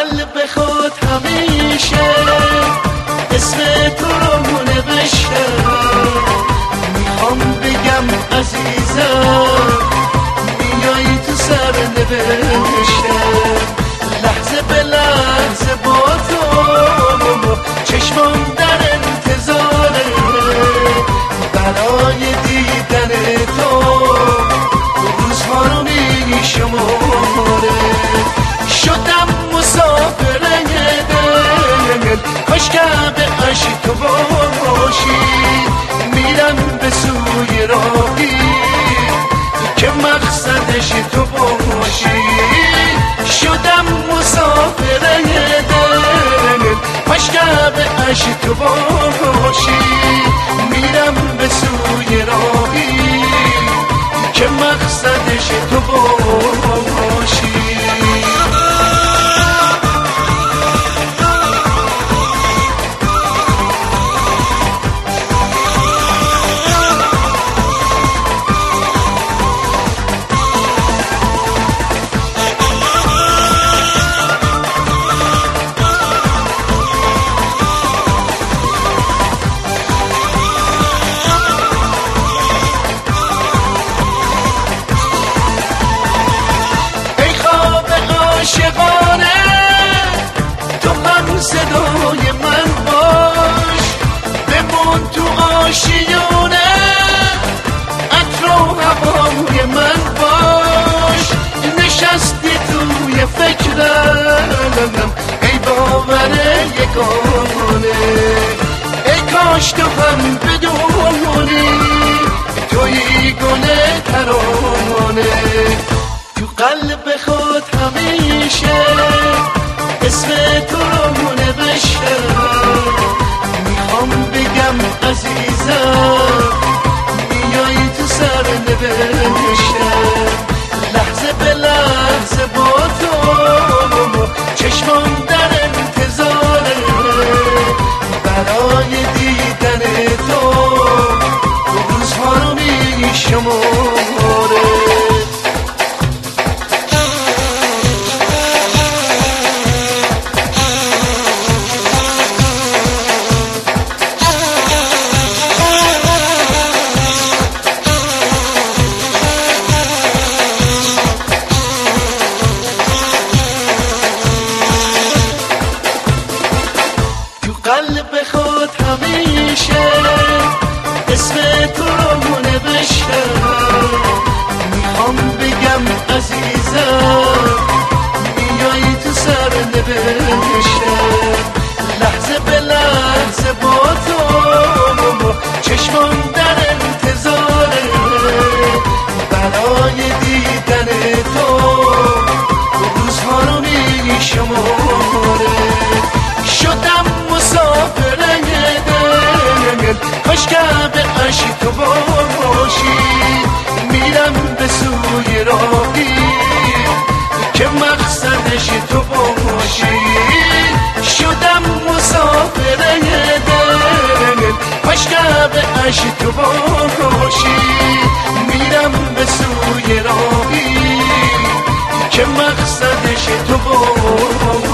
قلب خود همیشه اسم تو رو نوشتم. میخوام بگم عزیزم میای تو سر نوشتم. لحظه به لحظه با تو چشمام در انتظاره برای دیدن تو روزها رو می شماره. شدم مسافر دل کاش که به عشق تو باشی. میرم به سوی راهی که مقصدش تو باشی. شدم مسافر دل کاش که به عشق تو باشی. میرم به سوی راهی که مقصدش تو باشی. عاشقانه تو هم صدای من باش. بمون تو آشیانه عطر و هوای من باش. نشستی توی فکرم ای باور یگانه. ای کاش تو هم بدونی توی گل ترانه. تو قلب خود همیشه اسم تو رو نوشتم. میخوام بگم عزیزم میای تو سر نوشتم. لحظه به لحظه با تو چشمام در انتظاره برای دیدن تو روزها رو می شماره. قلب خود همیشه اسم تو رو نوشتم. میخوام بگم عزیزم میای تو سر نوشتم. لحظه به لحظه با تو چشمام در انتظاره برای دیدن تو روزها رو می شماره. شدم مسافر دل کاش که به عشق تو باشی. میرم به سوی راهی که مقصدش تو باشی. شدم مسافر دل کاش که به عشق تو باشی. میرم به سوی راهی که مقصدش تو باشی.